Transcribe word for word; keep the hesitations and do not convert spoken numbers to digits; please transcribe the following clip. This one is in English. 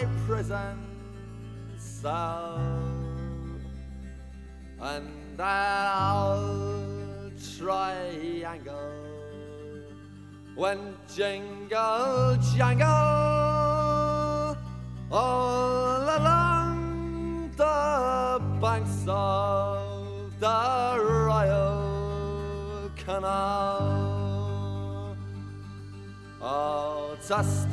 my prison cell, and that old triangle went jingle jangle all along the banks of the Royal Canal. Oh, just